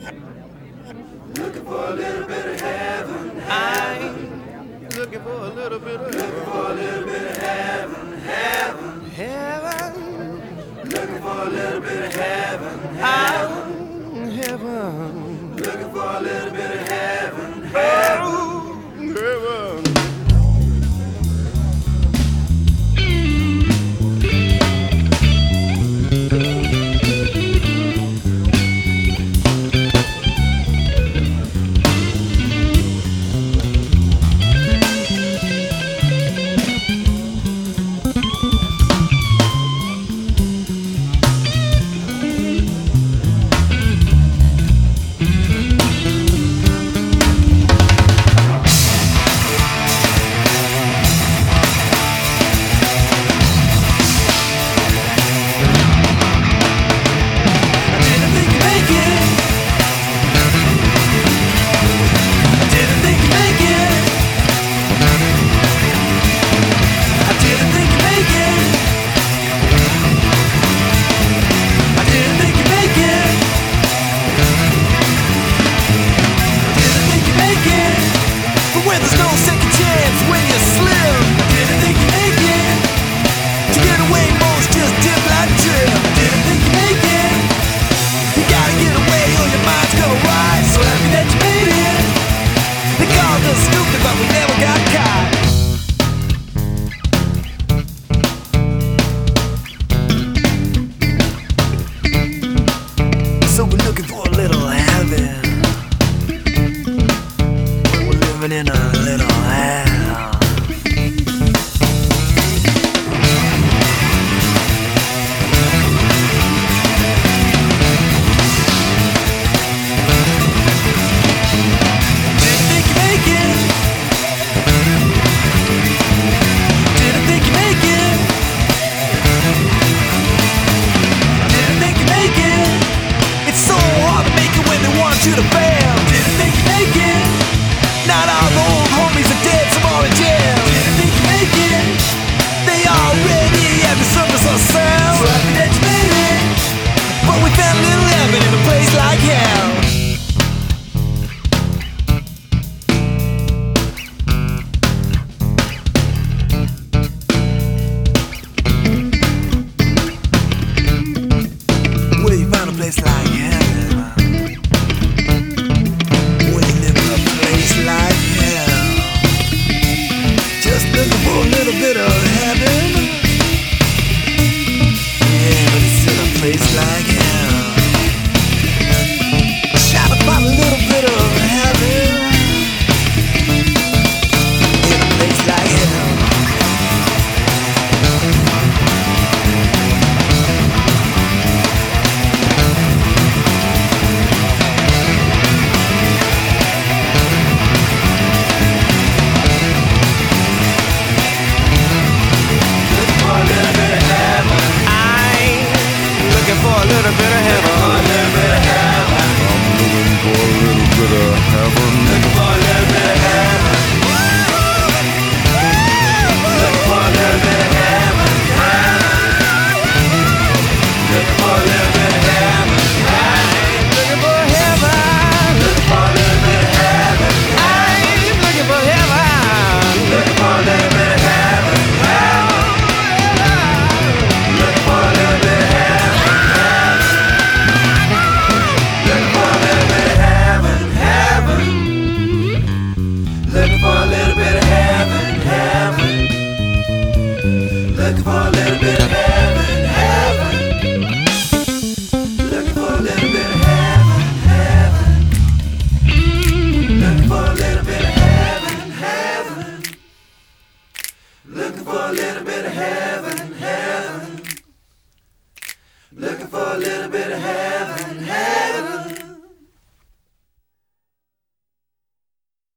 Looking for a little bit of heaven. I'm looking for a little bit of heaven. Looking for a little bit of heaven. Heaven. Heaven. Looking for a little bit of heaven. Heaven. Heaven. Looking for a little bit of heaven. Heaven. Heaven. There's no second chance when you slip. Didn't think you make it. To get away, most just dip like a drip. Didn't think you make it. You gotta get away or your mind's gonna rise. So happy that you made it. They called us stupid, but we never got caught. So we're looking for a little heaven. We're living in a little hell. Didn't think you make it. Didn't think you make it. Didn't think you make it. It's so hard to make it when they want you to fail. Didn't think you make it. Not all the old homies are dead, some are in jail. Didn't think you make it. They already have the surface ourselves. So happy that you made it. But we found a little heaven in a place like hell. Where you found a place like heaven? When you live in a place like hell. Just looking for a little bit of heaven. Yeah, but it's in a place like hell. Try to find a little bit of heaven in a place like hell. Looking for a little bit of heaven. I'm looking for a little bit of heaven. Looking for a little bit of heaven. Looking for a little bit of heaven. Looking for a little bit of heaven. Looking for heaven. Looking for a little bit of heaven. I'm looking for heaven. Looking for a little bit of heaven. Looking for a little bit of heaven. Looking for a little